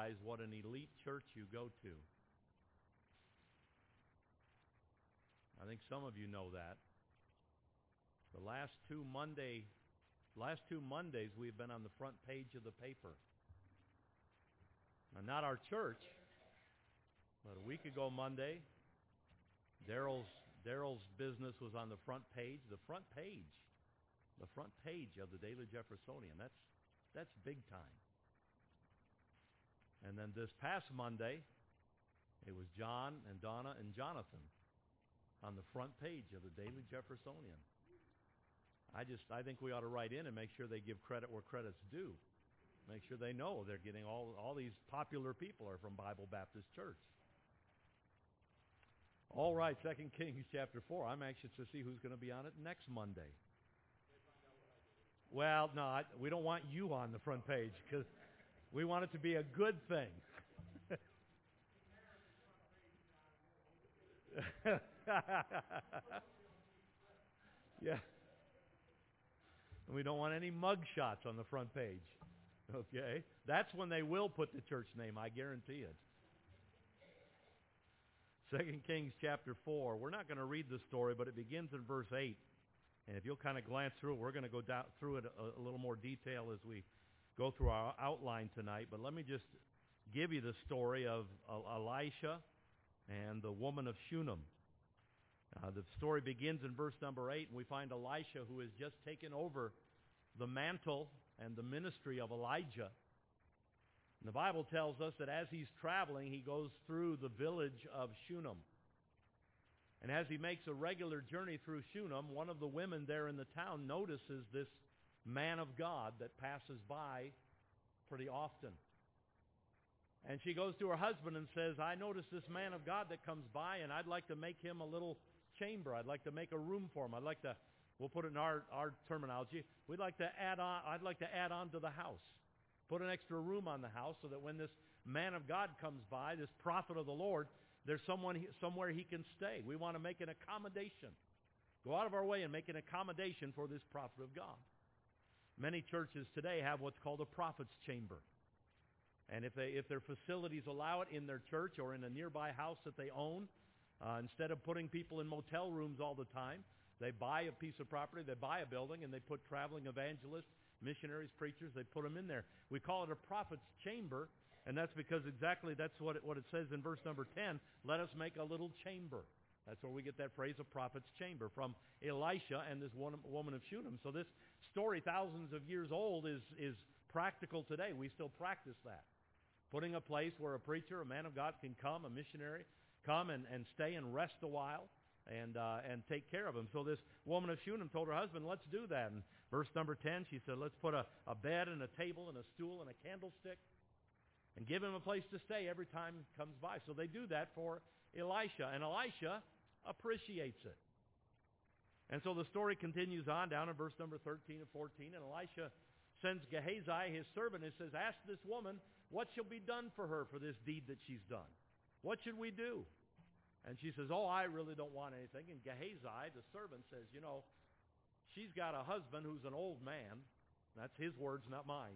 realize what an elite church you go to. I think some of you know that. The last two Mondays we've been on the front page of the paper. Now, not our church, but a week ago Monday, Daryl's business was on the front page. The front page of the Daily Jeffersonian. That's big time. And then this past Monday, it was John and Donna and Jonathan on the front page of the Daily Jeffersonian. I think we ought to write in and make sure they give credit where credit's due. Make sure they know they're getting all these popular people are from Bible Baptist Church. All right, 2 Kings chapter 4. I'm anxious to see who's going to be on it next Monday. Well, no, we don't want you on the front page because we want it to be a good thing. Yeah. And we don't want any mug shots on the front page. Okay? That's when they will put the church name, I guarantee it. 2 Kings chapter 4. We're not going to read the story, but it begins in verse 8. And if you'll kind of glance through it, we're going to go down through it a little more detail as we go through our outline tonight. But let me just give you the story of Elisha and the woman of Shunem. The story begins in verse number 8, and we find Elisha, who has just taken over the mantle and the ministry of Elijah. And the Bible tells us that as he's traveling, he goes through the village of Shunem. And as he makes a regular journey through Shunem, one of the women there in the town notices this man of God that passes by pretty often. And she goes to her husband and says, I notice this man of God that comes by, and I'd like to make him a little chamber. I'd like to make a room for him. We'll put it in our terminology, I'd like to add on to the house. Put an extra room on the house so that when this man of God comes by, this prophet of the Lord, there's somewhere he can stay. We want to make an accommodation. Go out of our way and make an accommodation for this prophet of God. Many churches today have what's called a prophet's chamber. And if their facilities allow it in their church or in a nearby house that they own, instead of putting people in motel rooms all the time, they buy a piece of property, they buy a building, and they put traveling evangelists, missionaries, preachers, they put them in there. We call it a prophet's chamber, and that's because that's what it says in verse number 10, let us make a little chamber. That's where we get that phrase, a prophet's chamber, from Elisha and this woman of Shunem. So this story, thousands of years old, is practical today. We still practice that. Putting a place where a preacher, a man of God can come, a missionary, come and stay and rest a while and take care of him. So this woman of Shunem told her husband, let's do that. And verse number 10, she said, let's put a bed and a table and a stool and a candlestick and give him a place to stay every time he comes by. So they do that for Elisha, and Elisha appreciates it. And so the story continues on down in verse number 13 and 14, and Elisha sends Gehazi, his servant, and says, ask this woman what shall be done for her for this deed that she's done. What should we do? And she says, I really don't want anything. And Gehazi, the servant, says, she's got a husband who's an old man. That's his words, not mine.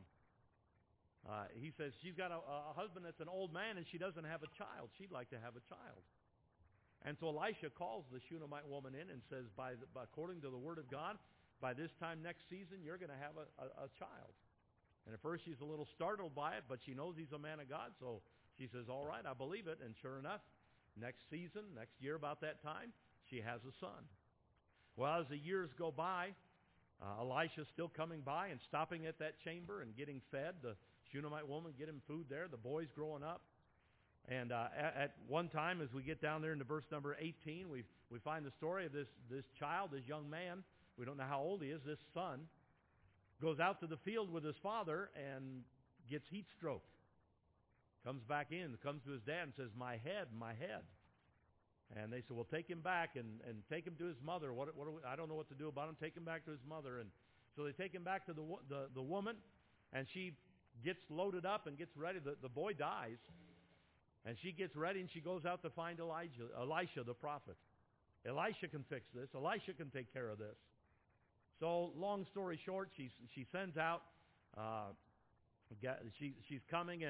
He says, she's got a husband that's an old man, and she doesn't have a child. She'd like to have a child. And so Elisha calls the Shunammite woman in and says, according to the word of God, by this time next season, you're going to have a child. And at first she's a little startled by it, but she knows he's a man of God, so she says, all right, I believe it. And sure enough, next year about that time, she has a son. Well, as the years go by, Elisha's still coming by and stopping at that chamber and getting fed. The Shunammite woman get him food there. The boy's growing up. And at one time, as we get down there into verse number 18, we find the story of this child, this young man. We don't know how old he is. This son goes out to the field with his father and gets heat stroke. Comes back in, comes to his dad and says, my head, my head. And they said, well, take him back and take him to his mother. I don't know what to do about him. Take him back to his mother. And so they take him back to the woman, and she gets loaded up and gets ready. The boy dies, and she gets ready, and she goes out to find Elisha, the prophet. Elisha can fix this. Elisha can take care of this. So long story short, she sends out, she's coming, and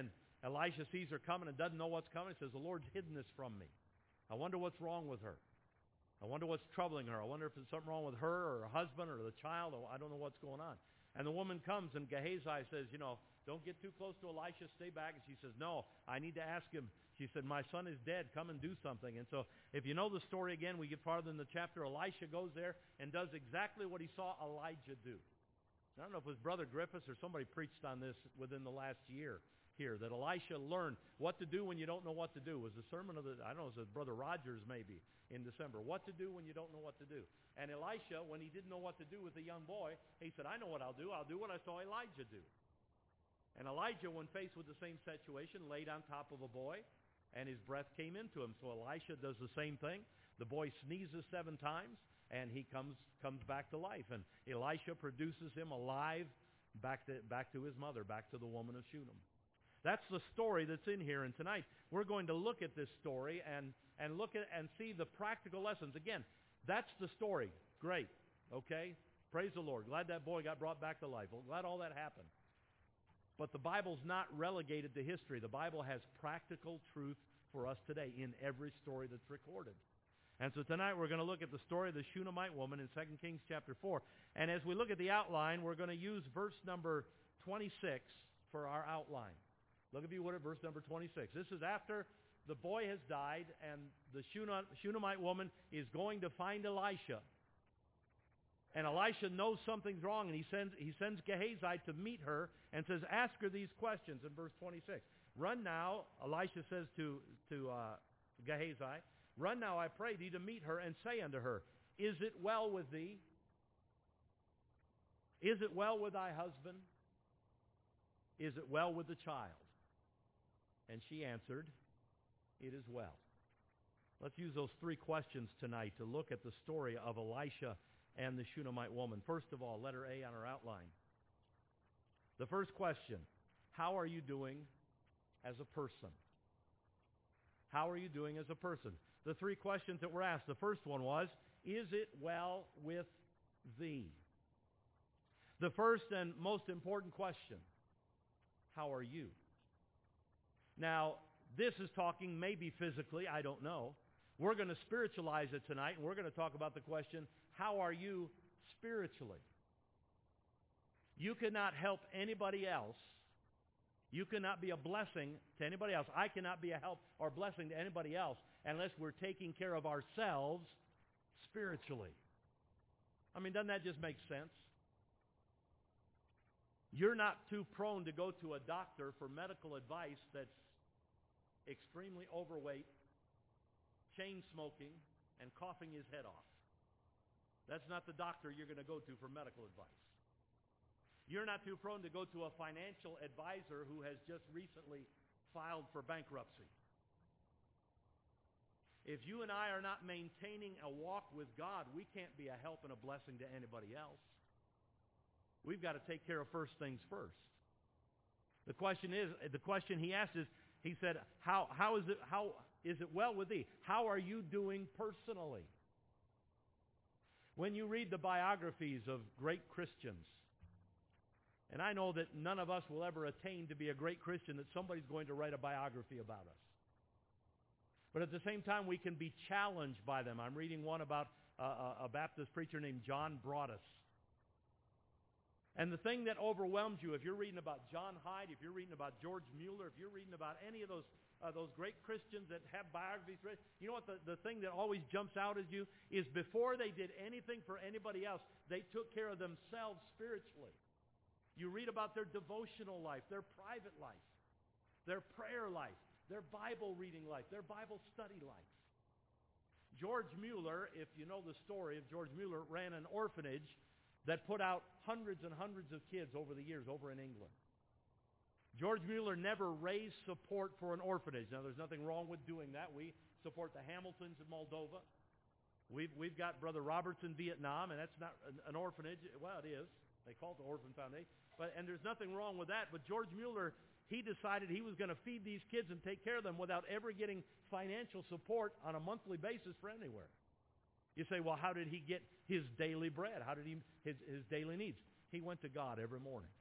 Elisha sees her coming and doesn't know what's coming. He says, the Lord's hidden this from me. I wonder what's wrong with her. I wonder what's troubling her. I wonder if there's something wrong with her or her husband or the child. Or I don't know what's going on. And the woman comes, and Gehazi says, don't get too close to Elisha. Stay back. And she says, no, I need to ask him. She said, my son is dead. Come and do something. And so if you know the story again, we get farther in the chapter. Elisha goes there and does exactly what he saw Elijah do. I don't know if it was Brother Griffiths or somebody preached on this within the last year here, that Elisha learned what to do when you don't know what to do. It was the sermon of I don't know, it was Brother Rogers maybe in December. What to do when you don't know what to do. And Elisha, when he didn't know what to do with the young boy, he said, I know what I'll do. I'll do what I saw Elijah do. And Elijah, when faced with the same situation, laid on top of a boy, and his breath came into him. So Elisha does the same thing. The boy sneezes 7 times, and he comes back to life. And Elisha produces him alive back to his mother, back to the woman of Shunem. That's the story that's in here. And tonight we're going to look at this story and look at and see the practical lessons. Again, that's the story. Great. Okay? Praise the Lord. Glad that boy got brought back to life. Well, glad all that happened. But the Bible's not relegated to history. The Bible has practical truth for us today in every story that's recorded. And so tonight we're going to look at the story of the Shunammite woman in 2 Kings chapter 4. And as we look at the outline, we're going to use verse number 26 for our outline. Look, if you would, at verse number 26. This is after the boy has died, and the Shunammite woman is going to find Elisha. And Elisha knows something's wrong, and he sends Gehazi to meet her and says, ask her these questions in verse 26. Run now, Elisha says to Gehazi, run now, I pray thee, to meet her, and say unto her, is it well with thee? Is it well with thy husband? Is it well with the child? And she answered, it is well. Let's use those 3 questions tonight to look at the story of Elisha and the Shunammite woman. First of all, letter A on our outline. The first question, how are you doing as a person? How are you doing as a person? The 3 questions that were asked. The first one was, is it well with thee? The first and most important question, how are you? Now, this is talking maybe physically, I don't know. We're going to spiritualize it tonight, and we're going to talk about the question, how are you spiritually? You cannot help anybody else. You cannot be a blessing to anybody else. I cannot be a help or blessing to anybody else unless we're taking care of ourselves spiritually. I mean, doesn't that just make sense? You're not too prone to go to a doctor for medical advice that's extremely overweight, chain smoking, and coughing his head off. That's not the doctor you're going to go to for medical advice. You're not too prone to go to a financial advisor who has just recently filed for bankruptcy. If you and I are not maintaining a walk with God, we can't be a help and a blessing to anybody else. We've got to take care of first things first. The question he asked is, he said, how is it well with thee? How are you doing personally? When you read the biographies of great Christians, and I know that none of us will ever attain to be a great Christian, that somebody's going to write a biography about us. But at the same time, we can be challenged by them. I'm reading one about a Baptist preacher named John Broadus. And the thing that overwhelms you, if you're reading about John Hyde, if you're reading about George Mueller, if you're reading about any of those great Christians that have biographies, you know what the thing that always jumps out at you is before they did anything for anybody else, they took care of themselves spiritually. You read about their devotional life, their private life, their prayer life, their Bible reading life, their Bible study life. George Mueller, if you know the story of George Mueller, ran an orphanage that put out hundreds and hundreds of kids over the years over in England. George Mueller never raised support for an orphanage. Now, there's nothing wrong with doing that. We support the Hamiltons in Moldova. We've got Brother Roberts in Vietnam, and that's not an orphanage. Well, it is. They call it the Orphan Foundation. And there's nothing wrong with that. But George Mueller, he decided he was going to feed these kids and take care of them without ever getting financial support on a monthly basis for anywhere. You say, well, how did he get his daily bread? How did his daily needs? He went to God every morning.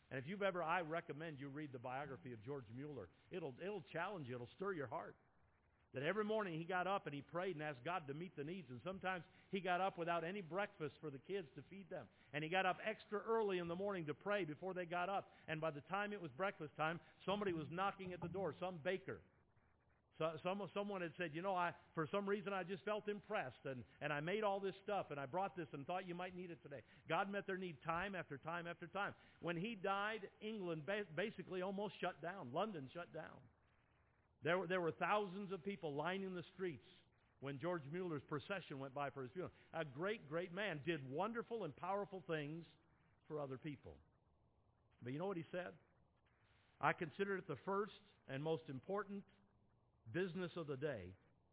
And if you've ever, I recommend you read the biography of George Mueller. It'll challenge you. It'll stir your heart. That every morning he got up and he prayed and asked God to meet the needs. And sometimes he got up without any breakfast for the kids to feed them. And he got up extra early in the morning to pray before they got up. And by the time it was breakfast time, somebody was knocking at the door, some baker. So, someone had said, for some reason I just felt impressed, and I made all this stuff, and I brought this and thought you might need it today. God met their need time after time after time. When he died, England basically almost shut down. London shut down. There were thousands of people lining the streets when George Mueller's procession went by for his funeral. A great, great man, did wonderful and powerful things for other people. But you know what he said? I consider it the first and most important business of the day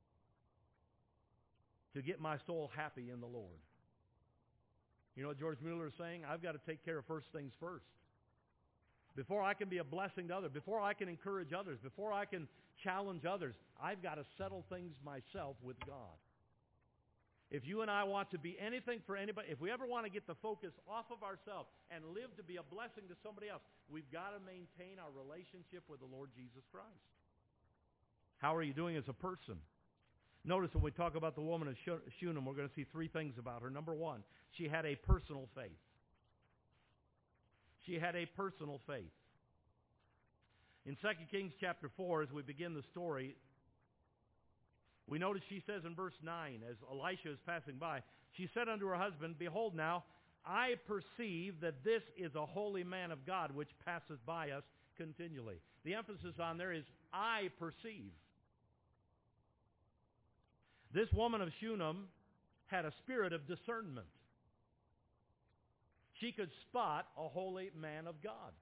to get my soul happy in the Lord. You know what George Mueller is saying? I've got to take care of first things first. Before I can be a blessing to others, before I can encourage others, before I can challenge others, I've got to settle things myself with God. If you and I want to be anything for anybody, if we ever want to get the focus off of ourselves and live to be a blessing to somebody else, we've got to maintain our relationship with the Lord Jesus Christ. How are you doing as a person? Notice when we talk about the woman of Shunem, we're going to see three things about her. Number one, she had a personal faith. She had a personal faith. In 2 Kings chapter 4, as we begin the story, we notice she says in verse 9, as Elisha is passing by, she said unto her husband, Behold now, I perceive that this is a holy man of God, which passeth by us continually. The emphasis on there is, I perceive. This woman of Shunem had a spirit of discernment. She could spot a holy man of God.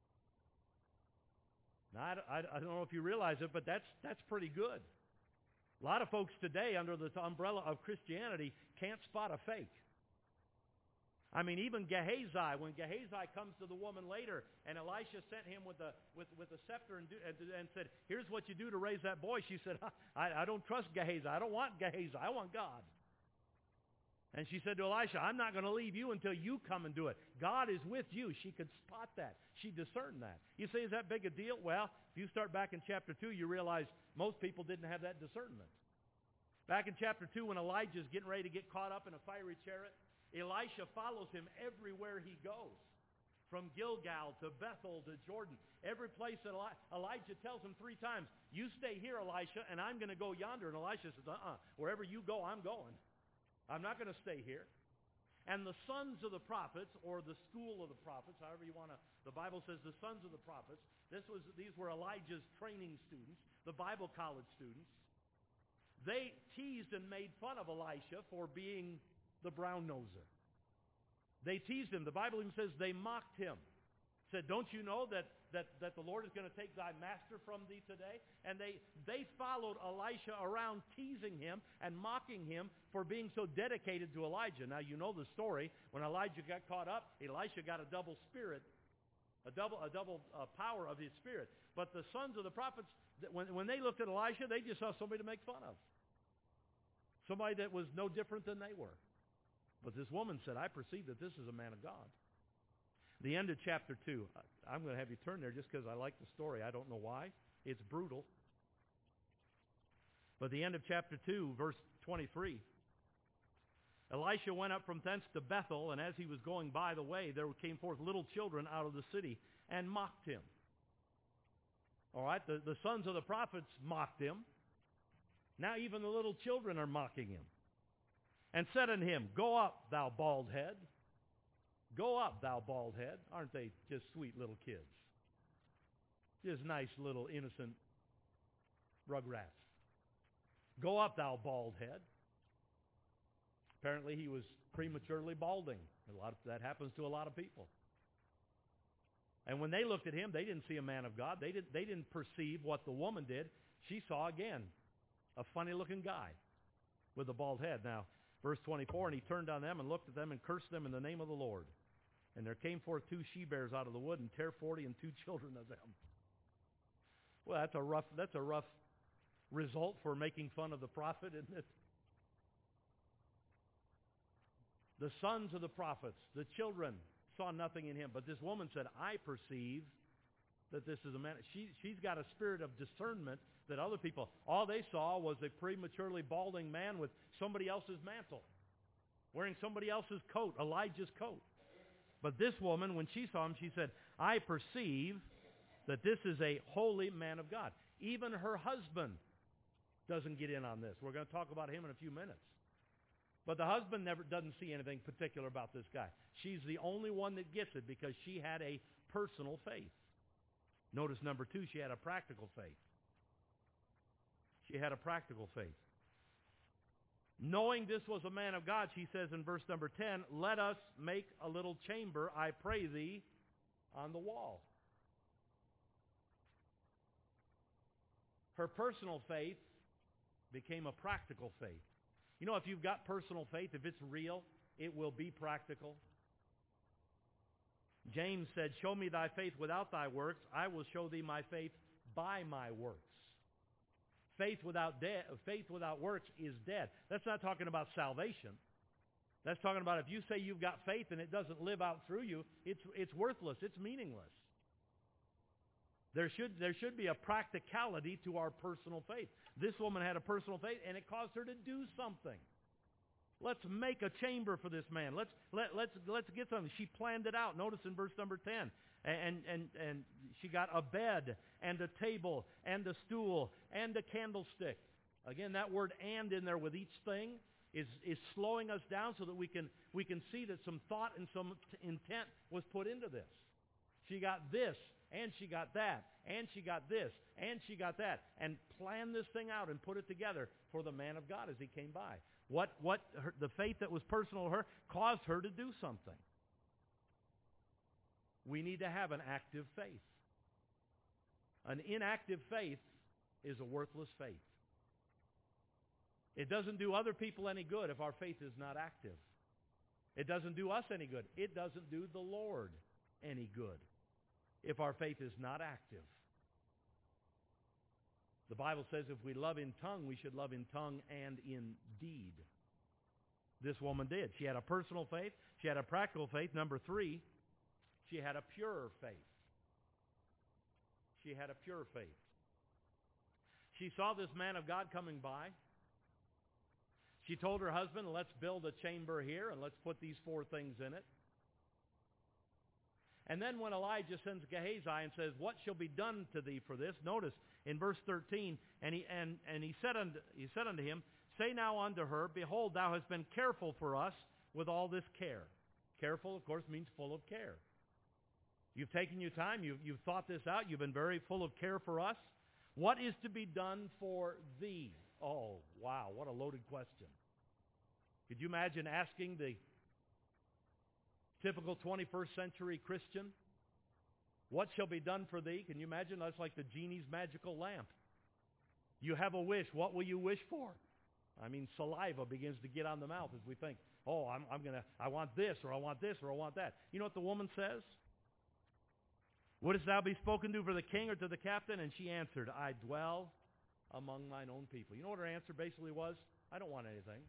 Now, I don't know if you realize it, but that's pretty good. A lot of folks today, under the umbrella of Christianity, can't spot a fake. I mean, even Gehazi, when Gehazi comes to the woman later, and Elisha sent him with a scepter and said, here's what you do to raise that boy. She said, I don't trust Gehazi. I don't want Gehazi. I want God. And she said to Elisha, I'm not going to leave you until you come and do it. God is with you. She could spot that. She discerned that. You say, is that big a deal? Well, if you start back in chapter 2, you realize most people didn't have that discernment. Back in chapter 2, when Elijah's getting ready to get caught up in a fiery chariot, Elisha follows him everywhere he goes. From Gilgal to Bethel to Jordan. Every place that Elijah tells him 3 times, you stay here, Elisha, and I'm going to go yonder. And Elisha says, wherever you go, I'm going. I'm not going to stay here. And the sons of the prophets, or the school of the prophets, however you want to, the Bible says the sons of the prophets, these were Elijah's training students, the Bible college students. They teased and made fun of Elisha for being the brown noser. They teased him. The Bible even says they mocked him. Said, don't you know that the Lord is going to take thy master from thee today? And they followed Elisha around, teasing him and mocking him for being so dedicated to Elijah. Now, you know the story. When Elijah got caught up, Elisha got a double spirit, a double power of his spirit. But the sons of the prophets, when they looked at Elisha, they just saw somebody to make fun of. Somebody that was no different than they were. But this woman said, I perceive that this is a man of God. The end of chapter 2. I'm going to have you turn there just because I like the story. I don't know why. It's brutal. But the end of chapter 2, verse 23. Elisha went up from thence to Bethel, and as he was going by the way, there came forth little children out of the city and mocked him. All right, the sons of the prophets mocked him. Now even the little children are mocking him. And said unto him, Go up, thou bald head. Go up, thou bald head. Aren't they just sweet little kids? Just nice little innocent rugrats. Go up, thou bald head. Apparently he was prematurely balding. That happens to a lot of people. And when they looked at him, they didn't see a man of God. They didn't perceive what the woman did. She saw again a funny-looking guy with a bald head. Now, verse 24, and he turned on them and looked at them and cursed them in the name of the Lord. And there came forth 2 she-bears out of the wood and bare 40 and 2 children of them. Well, that's a rough result for making fun of the prophet, isn't it? The sons of the prophets, the children, saw nothing in him. But this woman said, I perceive that this is a man. She's got a spirit of discernment that other people, all they saw was a prematurely balding man with somebody else's mantle, wearing somebody else's coat, Elijah's coat. But this woman, when she saw him, she said, I perceive that this is a holy man of God. Even her husband doesn't get in on this. We're going to talk about him in a few minutes. But the husband never doesn't see anything particular about this guy. She's the only one that gets it because she had a personal faith. Notice number 2, she had a practical faith. She had a practical faith. Knowing this was a man of God, she says in verse number 10, let us make a little chamber, I pray thee, on the wall. Her personal faith became a practical faith. You know, if you've got personal faith, if it's real, it will be practical. James said, show me thy faith without thy works. I will show thee my faith by my works. Faith without works is dead. That's not talking about salvation. That's talking about if you say you've got faith and it doesn't live out through you, it's worthless. It's meaningless. There should be a practicality to our personal faith. This woman had a personal faith, and it caused her to do something. Let's make a chamber for this man. Let's get something. She planned it out. Notice in verse number 10. And she got a bed and a table and a stool and a candlestick. Again, that word "and" in there with each thing is slowing us down so that we can see that some thought and some intent was put into this. She got this, and she got that, and she got this, and she got that, and planned this thing out and put it together for the man of God as he came by. The faith that was personal to her caused her to do something. We need to have an active faith. An inactive faith is a worthless faith. It doesn't do other people any good if our faith is not active. It doesn't do us any good. It doesn't do the Lord any good if our faith is not active. The Bible says if we love in tongue, we should love in tongue and in deed. This woman did. She had a personal faith. She had a practical faith. Number 3, she had a pure faith. She had a pure faith. She saw this man of God coming by. She told her husband, let's build a chamber here and let's put these 4 things in it. And then when Elijah sends Gehazi and says, what shall be done to thee for this? Notice in verse 13, and he said unto him, say now unto her, behold, thou hast been careful for us with all this care. Careful, of course, means full of care. You've taken your time. You've thought this out. You've been very full of care for us. What is to be done for thee? Oh, wow, what a loaded question. Could you imagine asking the typical 21st century Christian, what shall be done for thee? Can you imagine? That's like the genie's magical lamp. You have a wish. What will you wish for? I mean, saliva begins to get on the mouth as we think, oh, I want this, or I want this, or I want that. You know what the woman says? Wouldst thou be spoken to for the king or to the captain? And she answered, I dwell among mine own people. You know what her answer basically was? I don't want anything.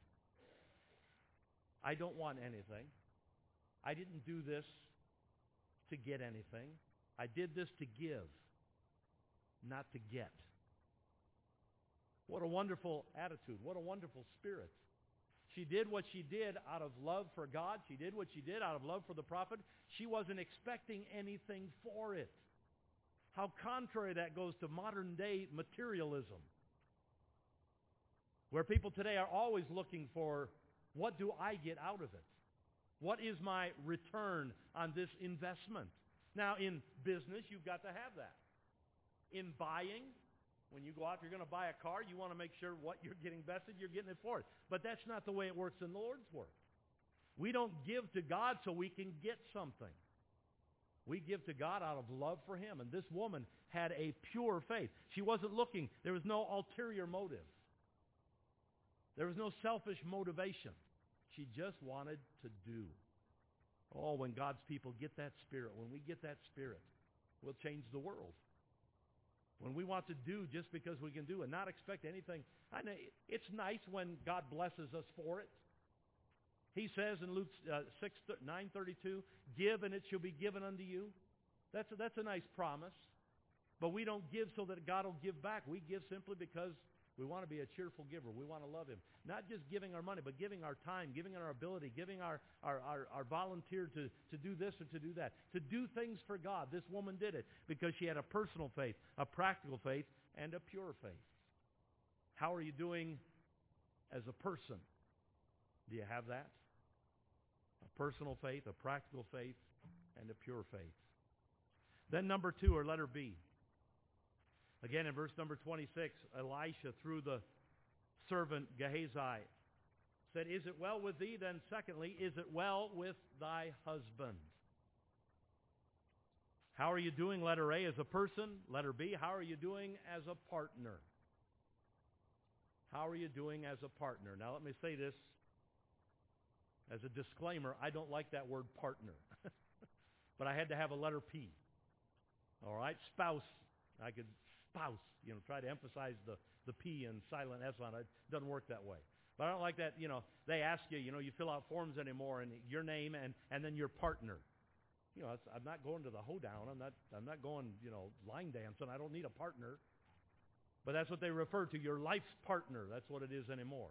I don't want anything. I didn't do this to get anything. I did this to give, not to get. What a wonderful attitude. What a wonderful spirit. She did what she did out of love for God. She did what she did out of love for the prophet. She wasn't expecting anything for it. How contrary that goes to modern day materialism, where people today are always looking for, what do I get out of it? What is my return on this investment? Now, in business, you've got to have that. In buying, when you go out, you're going to buy a car, you want to make sure what you're getting vested, you're getting it for it. But that's not the way it works in the Lord's work. We don't give to God so we can get something. We give to God out of love for Him. And this woman had a pure faith. She wasn't looking. There was no ulterior motive. There was no selfish motivation. She just wanted to do. Oh, when God's people get that spirit, when we get that spirit, we'll change the world. When we want to do just because we can do and not expect anything. I know it's nice when God blesses us for it. He says in Luke 9:32, give and it shall be given unto you. That's a nice promise. But we don't give so that God will give back. We give simply because we want to be a cheerful giver. We want to love Him. Not just giving our money, but giving our time, giving our ability, giving our volunteer to do this or to do that. To do things for God. This woman did it because she had a personal faith, a practical faith, and a pure faith. How are you doing as a person? Do you have that? A personal faith, a practical faith, and a pure faith. Then number 2, or letter B. Again, in verse number 26, Elisha, through the servant Gehazi, said, is it well with thee? Then secondly, is it well with thy husband? How are you doing, letter A, as a person? Letter B, how are you doing as a partner? How are you doing as a partner? Now let me say this as a disclaimer. I don't like that word partner. But I had to have a letter P. All right? Spouse. I could spouse, try to emphasize the P and silent S on it. It doesn't work that way. But I don't like that, they ask you, you fill out forms anymore and your name and then your partner. I'm not going to the hoedown. I'm not going, line dancing. I don't need a partner. But that's what they refer to, your life's partner. That's what it is anymore.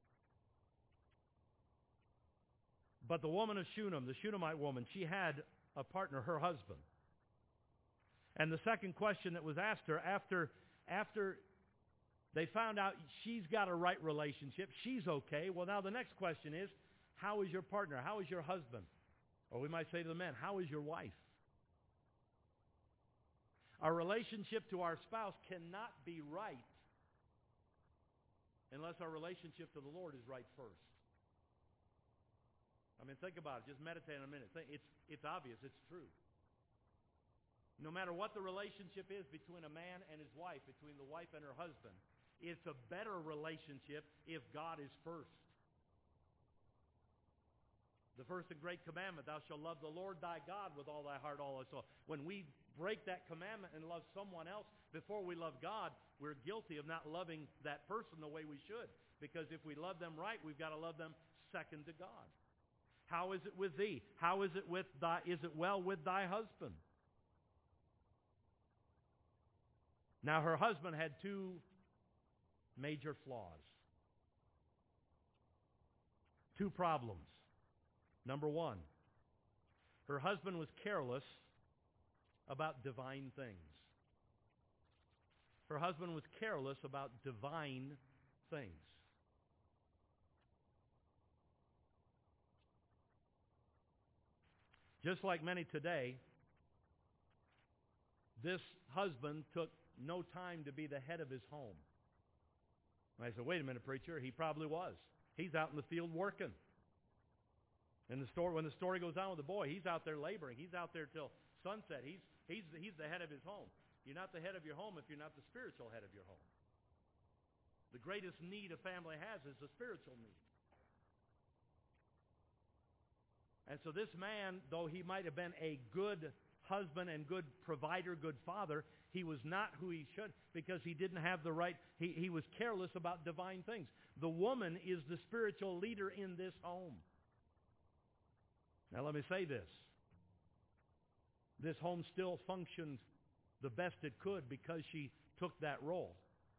But the woman of Shunem, the Shunammite woman, she had a partner, her husband. And the second question that was asked her after they found out she's got a right relationship, she's okay. Well, now the next question is, how is your partner? How is your husband? Or we might say to the men, how is your wife? Our relationship to our spouse cannot be right unless our relationship to the Lord is right first. I mean, think about it. Just meditate on a minute. It's obvious. It's true. No matter what the relationship is between a man and his wife, between the wife and her husband, it's a better relationship if God is first. The first and great commandment, thou shalt love the Lord thy God with all thy heart, all thy soul. When we break that commandment and love someone else before we love God, we're guilty of not loving that person the way we should. Because if we love them right, we've got to love them second to God. How is it with thee? How is it with is it well with thy husband? Now her husband had 2 major flaws. 2 problems. Number 1, her husband was careless about divine things. Her husband was careless about divine things. Just like many today, this husband took no time to be the head of his home. And I said, wait a minute, preacher, he probably was. He's out in the field working. And when the story goes on with the boy, he's out there laboring. He's out there till sunset. He's the head of his home. You're not the head of your home if you're not the spiritual head of your home. The greatest need a family has is a spiritual need. And so this man, though he might have been a good husband and good provider, good father, he was not who he should because he didn't have the right, he was careless about divine things. The woman is the spiritual leader in this home. Now let me say this. This home still functioned the best it could because she took that role.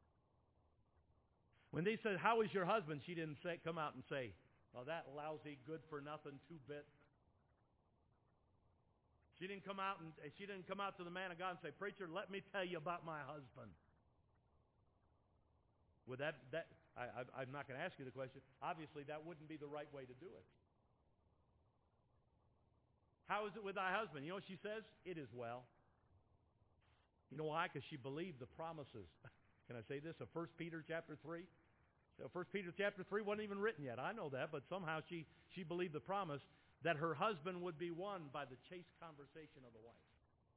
When they said, how is your husband? She didn't come out and say, well, that lousy, good-for-nothing two-bit. She didn't come out to the man of God and say, preacher, let me tell you about my husband. With I'm not going to ask you the question. Obviously, that wouldn't be the right way to do it. How is it with thy husband? You know what she says? It is well. You know why? Because she believed the promises. Can I say this? Of 1 Peter chapter 3. So 1 Peter chapter 3 wasn't even written yet. I know that, but somehow she believed the promise that her husband would be won by the chaste conversation of the wife.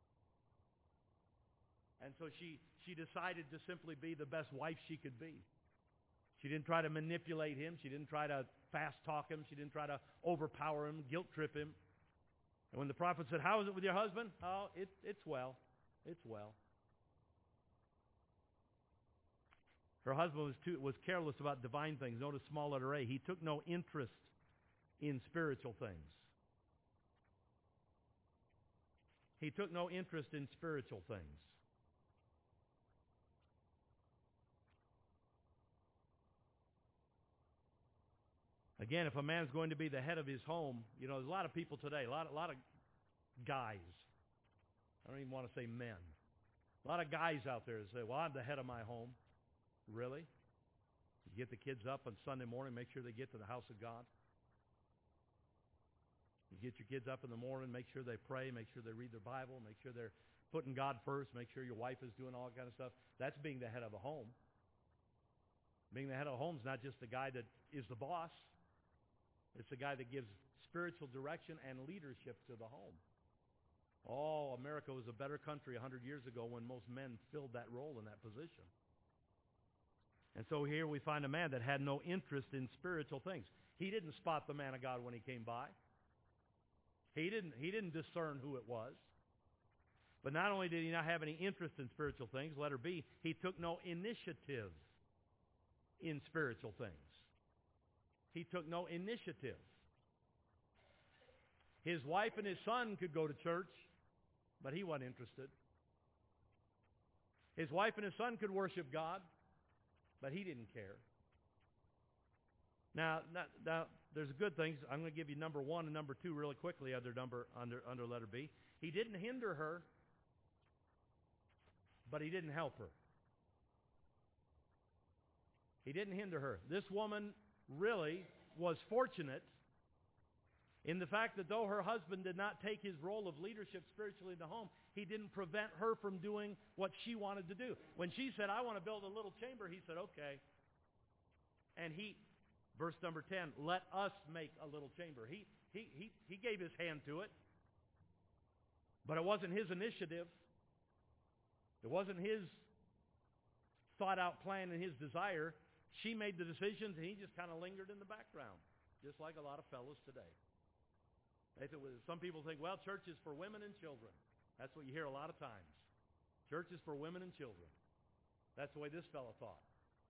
And so she decided to simply be the best wife she could be. She didn't try to manipulate him. She didn't try to fast talk him. She didn't try to overpower him, guilt trip him. And when the prophet said, how is it with your husband? Oh, it's well. It's well. Her husband was careless about divine things. Notice small letter A. He took no interest in spiritual things. He took no interest in spiritual things. Again, if a man's going to be the head of his home, there's a lot of people today, a lot of guys. I don't even want to say men. A lot of guys out there that say, well, I'm the head of my home. Really? You get the kids up on Sunday morning, make sure they get to the house of God. You get your kids up in the morning, make sure they pray, make sure they read their Bible, make sure they're putting God first, make sure your wife is doing all that kind of stuff. That's being the head of a home. Being the head of a home is not just the guy that is the boss. It's the guy that gives spiritual direction and leadership to the home. Oh, America was a better country 100 years ago when most men filled that role in that position. And so here we find a man that had no interest in spiritual things. He didn't spot the man of God when he came by. He didn't discern who it was. But not only did he not have any interest in spiritual things, letter B, he took no initiative in spiritual things. He took no initiative. His wife and his son could go to church, but he wasn't interested. His wife and his son could worship God, but he didn't care. Now, there's good things. I'm going to give you number 1 and number 2 really quickly under letter B. He didn't hinder her, but he didn't help her. He didn't hinder her. This woman really was fortunate in the fact that though her husband did not take his role of leadership spiritually in the home, he didn't prevent her from doing what she wanted to do. When she said, I want to build a little chamber, he said, okay. And verse number 10, let us make a little chamber. He gave his hand to it, but it wasn't his initiative. It wasn't his thought-out plan and his desire. She made the decisions, and he just kind of lingered in the background, just like a lot of fellows today. Some people think, well, church is for women and children. That's what you hear a lot of times. Church is for women and children. That's the way this fellow thought.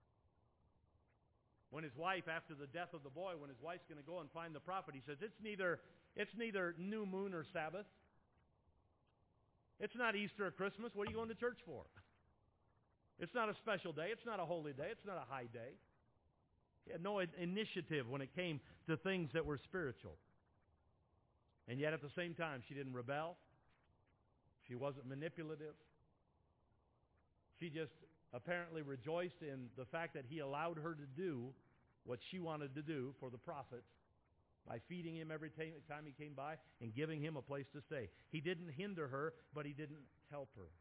When his wife, after the death of the boy, when his wife's going to go and find the prophet, he says, it's neither new moon or Sabbath. It's not Easter or Christmas. What are you going to church for? It's not a special day. It's not a holy day. It's not a high day. He had no initiative when it came to things that were spiritual. And yet at the same time, she didn't rebel. She wasn't manipulative. She just apparently rejoiced in the fact that he allowed her to do what she wanted to do for the prophet by feeding him every time he came by and giving him a place to stay. He didn't hinder her, but he didn't help her.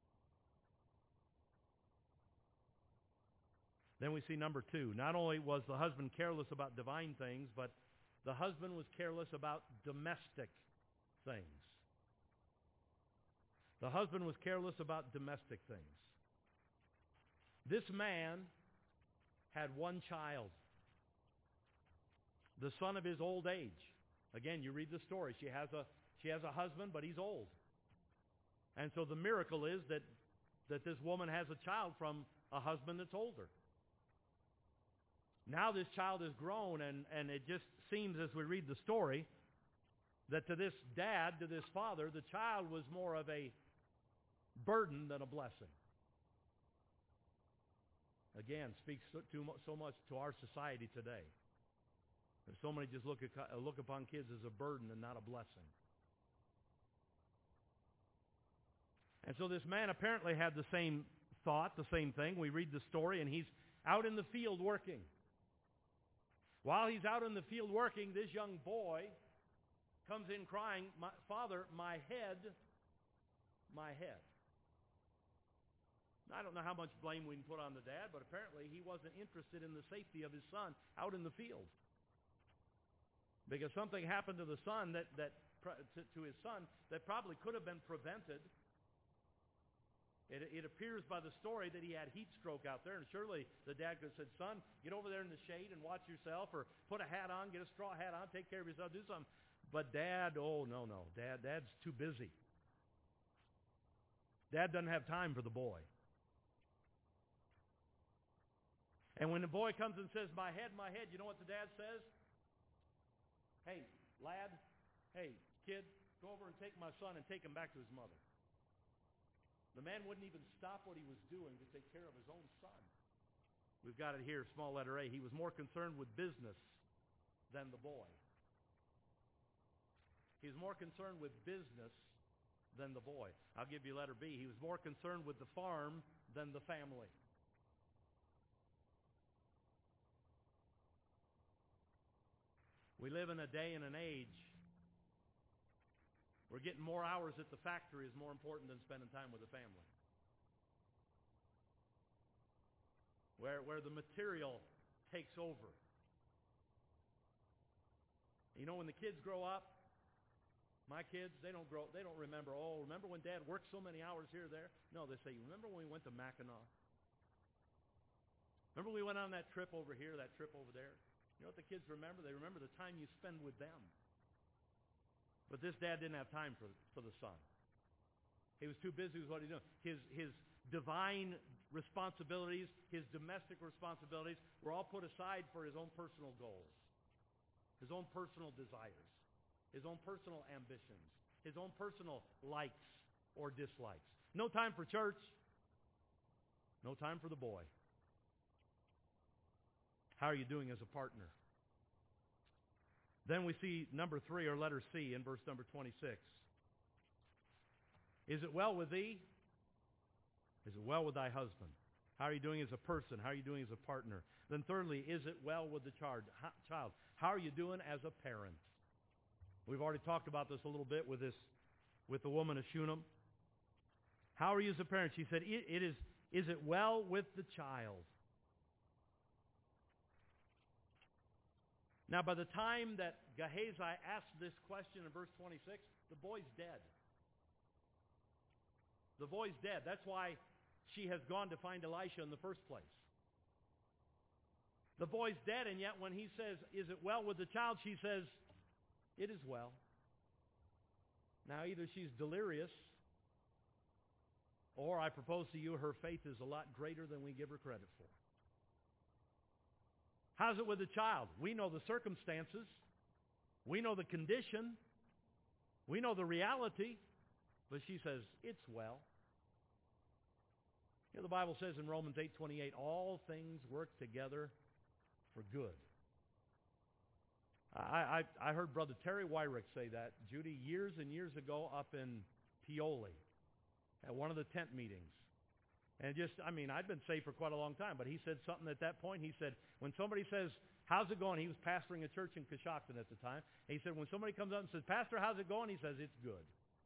Then we see number 2. Not only was the husband careless about divine things, but the husband was careless about domestic things. The husband was careless about domestic things. This man had one child, the son of his old age. Again, you read the story. She has a husband, but he's old. And so the miracle is that this woman has a child from a husband that's older. Now this child is grown, and it just seems as we read the story that to this dad, to this father, the child was more of a burden than a blessing. Again, speaks so much to our society today. There's so many just look upon kids as a burden and not a blessing. And so this man apparently had the same thought, the same thing. We read the story, and he's out in the field working. While he's out in the field working, this young boy comes in crying, Father, my head, my head. Now, I don't know how much blame we can put on the dad, but apparently he wasn't interested in the safety of his son out in the field. Because something happened to the son to his son that probably could have been prevented. It appears by the story that he had heat stroke out there, and surely the dad could have said, son, get over there in the shade and watch yourself, or put a hat on, get a straw hat on, take care of yourself, do something. But Dad, oh, no. Dad's too busy. Dad doesn't have time for the boy. And when the boy comes and says, my head, you know what the dad says? Hey, lad, hey, kid, go over and take my son and take him back to his mother. The man wouldn't even stop what he was doing to take care of his own son. We've got it here, small letter A. He was more concerned with business than the boy. He was more concerned with business than the boy. I'll give you letter B. He was more concerned with the farm than the family. We live in a day and an age where getting more hours at the factory is more important than spending time with the family. Where the material takes over. You know, when the kids grow up, my kids, they don't remember, remember when Dad worked so many hours here or there? No, they say, remember when we went to Mackinac? Remember we went on that trip over here, that trip over there? You know what the kids remember? They remember the time you spend with them. But this dad didn't have time for the son. He was too busy with what he was doing. His divine responsibilities, his domestic responsibilities were all put aside for his own personal goals, his own personal desires, his own personal ambitions, his own personal likes or dislikes. No time for church. No time for the boy. How are you doing as a partner? Then we see number 3, or letter C, in verse number 26. Is it well with thee? Is it well with thy husband? How are you doing as a person? How are you doing as a partner? Then thirdly, is it well with the child? How are you doing as a parent? We've already talked about this a little bit with the woman of Shunem. How are you as a parent? She said, is it well with the child? Now, by the time that Gehazi asked this question in verse 26, the boy's dead. The boy's dead. That's why she has gone to find Elisha in the first place. The boy's dead, and yet when he says, is it well with the child, she says, it is well. Now, either she's delirious, or I propose to you, her faith is a lot greater than we give her credit for. How's it with the child? We know the circumstances. We know the condition. We know the reality. But she says, it's well. You know, the Bible says in Romans 8:28, all things work together for good. I heard Brother Terry Wyrick say that, Judy, years and years ago up in Pioli at one of the tent meetings. And I'd been saved for quite a long time, but he said something at that point. He said, when somebody says, how's it going? He was pastoring a church in Coshocton at the time. And he said, when somebody comes up and says, Pastor, how's it going? He says, it's good.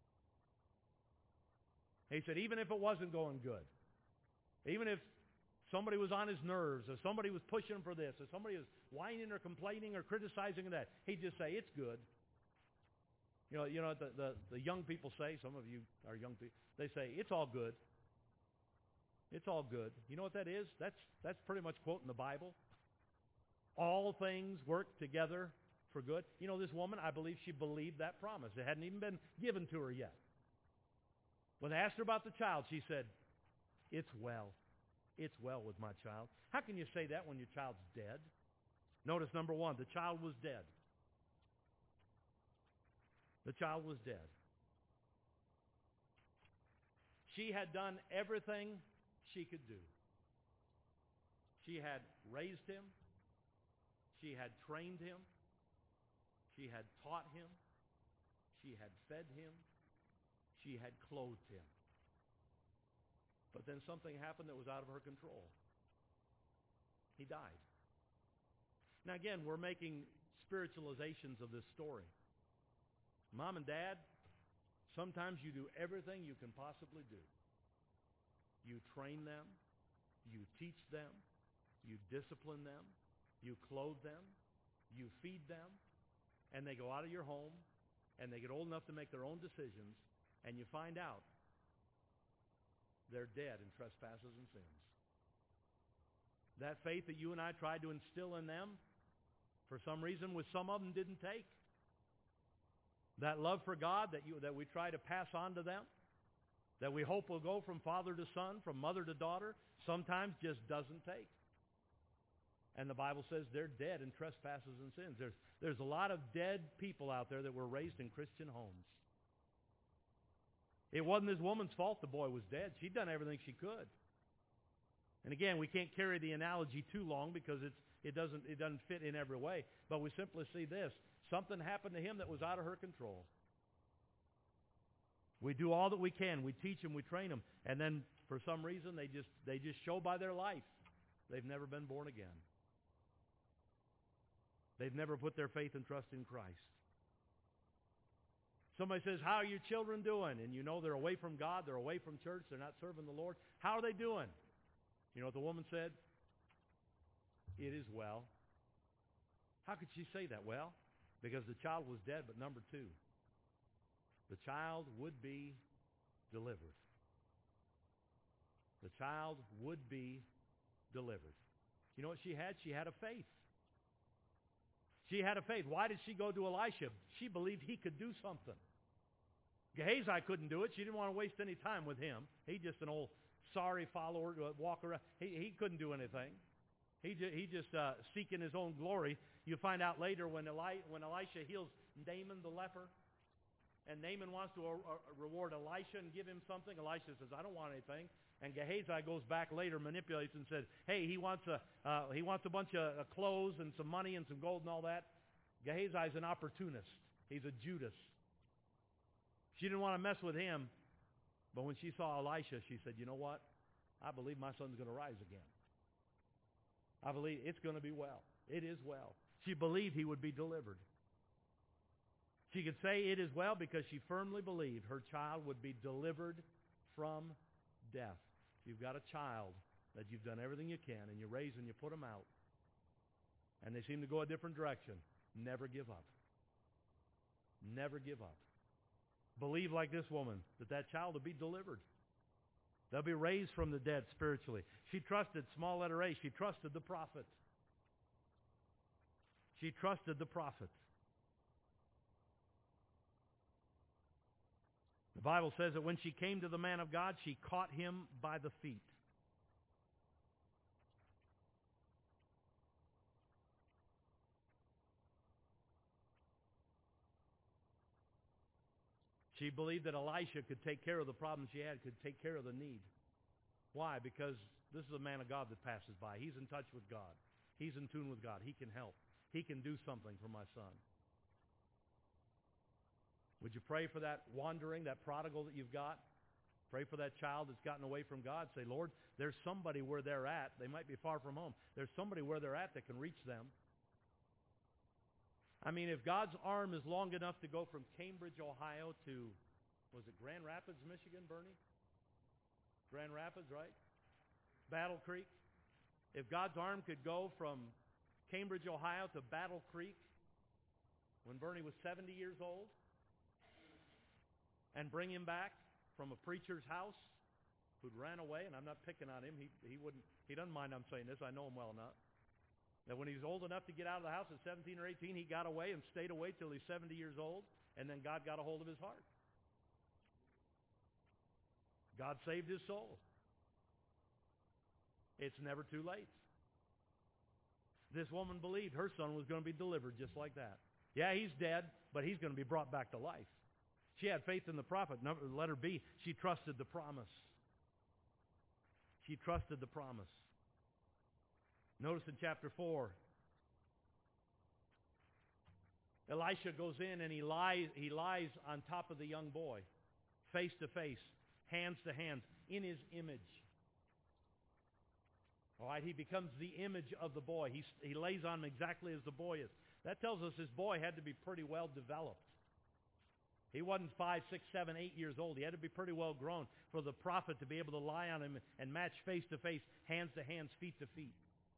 And he said, even if it wasn't going good, even if somebody was on his nerves, or somebody was pushing him for this, or somebody was whining or complaining or criticizing that, he'd just say, it's good. You know what the young people say, some of you are young people, they say, it's all good. It's all good. You know what that is? That's pretty much quoting the Bible. All things work together for good. You know, this woman, I believe she believed that promise. It hadn't even been given to her yet. When they asked her about the child, she said, it's well. It's well with my child. How can you say that when your child's dead? Notice number 1, the child was dead. The child was dead. She had done everything she could do. She had raised him. She had trained him. She had taught him. She had fed him. She had clothed him. But then something happened that was out of her control. He died. Now again, we're making spiritualizations of this story. Mom and Dad, sometimes you do everything you can possibly do. You train them. You teach them. You discipline them. You clothe them. You feed them. And they go out of your home, and they get old enough to make their own decisions, and you find out they're dead in trespasses and sins. That faith that you and I tried to instill in them, for some reason, with some of them didn't take. That love for God that we try to pass on to them, that we hope will go from father to son, from mother to daughter, sometimes just doesn't take. And the Bible says they're dead in trespasses and sins. There's a lot of dead people out there that were raised in Christian homes. It wasn't this woman's fault the boy was dead. She'd done everything she could. And again, we can't carry the analogy too long because it doesn't fit in every way. But we simply see this. Something happened to him that was out of her control. We do all that we can. We teach them, we train them. And then for some reason, they just show by their life they've never been born again. They've never put their faith and trust in Christ. Somebody says, how are your children doing? And you know they're away from God, they're away from church, they're not serving the Lord. How are they doing? You know what the woman said? It is well. How could she say that? Well, because the child was dead, but number two, the child would be delivered. The child would be delivered. You know what she had? She had a faith. She had a faith. Why did she go to Elisha? She believed he could do something. Gehazi couldn't do it. She didn't want to waste any time with him. He's just an old sorry follower to walk around. He couldn't do anything. He just seeking his own glory. You find out later when Elisha heals Naaman the leper, and Naaman wants to reward Elisha and give him something. Elisha says, I don't want anything. And Gehazi goes back later, manipulates, and says, hey, he wants a bunch of clothes and some money and some gold and all that. Gehazi's an opportunist. He's a Judas. She didn't want to mess with him, but when she saw Elisha, she said, you know what? I believe my son's going to rise again. I believe it's going to be well. It is well. She believed he would be delivered. She could say it is well because she firmly believed her child would be delivered from death. You've got a child that you've done everything you can, and you raise and you put them out, and they seem to go a different direction. Never give up. Never give up. Believe like this woman that child will be delivered. They'll be raised from the dead spiritually. She trusted, small letter A, she trusted the prophet. She trusted the prophet. The Bible says that when she came to the man of God, she caught him by the feet. She believed that Elisha could take care of the problem she had, could take care of the need. Why? Because this is a man of God that passes by. He's in touch with God. He's in tune with God. He can help. He can do something for my son. Would you pray for that wandering, that prodigal that you've got? Pray for that child that's gotten away from God. Say, Lord, there's somebody where they're at. They might be far from home. There's somebody where they're at that can reach them. I mean, if God's arm is long enough to go from Cambridge, Ohio to, was it Grand Rapids, Michigan, Bernie? Grand Rapids, right? Battle Creek. If God's arm could go from Cambridge, Ohio to Battle Creek when Bernie was 70 years old and bring him back from a preacher's house who'd ran away, and I'm not picking on him. He doesn't mind I'm saying this. I know him well enough. That when he was old enough to get out of the house at 17 or 18, he got away and stayed away till he's 70 years old, and then God got a hold of his heart. God saved his soul. It's never too late. This woman believed her son was going to be delivered just like that. Yeah, he's dead, but he's going to be brought back to life. She had faith in the prophet. Letter B, she trusted the promise. She trusted the promise. Notice in chapter 4, Elisha goes in and he lies on top of the young boy, face to face, hands to hands, in his image. All right, he becomes the image of the boy. He lays on him exactly as the boy is. That tells us this boy had to be pretty well developed. He wasn't 5, 6, 7, 8 years old. He had to be pretty well grown for the prophet to be able to lie on him and match face to face, hands to hands, feet to feet.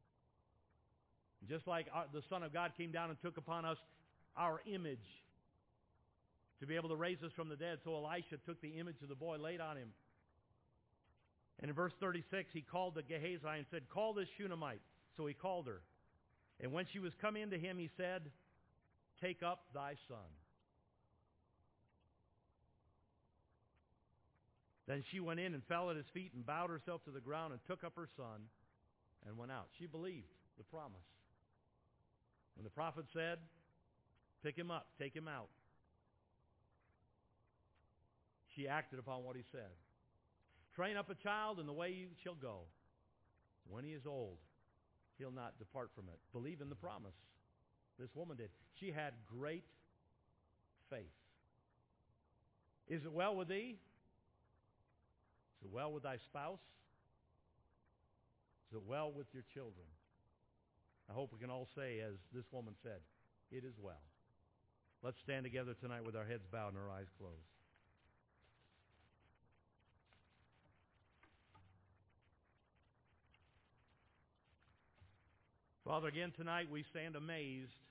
Just like the Son of God came down and took upon us our image to be able to raise us from the dead, so Elisha took the image of the boy, laid on him. And in verse 36, he called to Gehazi and said, call this Shunammite. So he called her. And when she was come in to him, he said, take up thy son. Then she went in and fell at his feet and bowed herself to the ground and took up her son and went out. She believed. the promise. When the prophet said, pick him up, take him out, she acted upon what he said. Train up a child in the way he shall go. When he is old, he'll not depart from it. Believe in the promise. This woman did. She had great faith. Is it well with thee? Is it well with thy spouse? Is it well with your children? I hope we can all say, as this woman said, it is well. Let's stand together tonight with our heads bowed and our eyes closed. Father, again tonight we stand amazed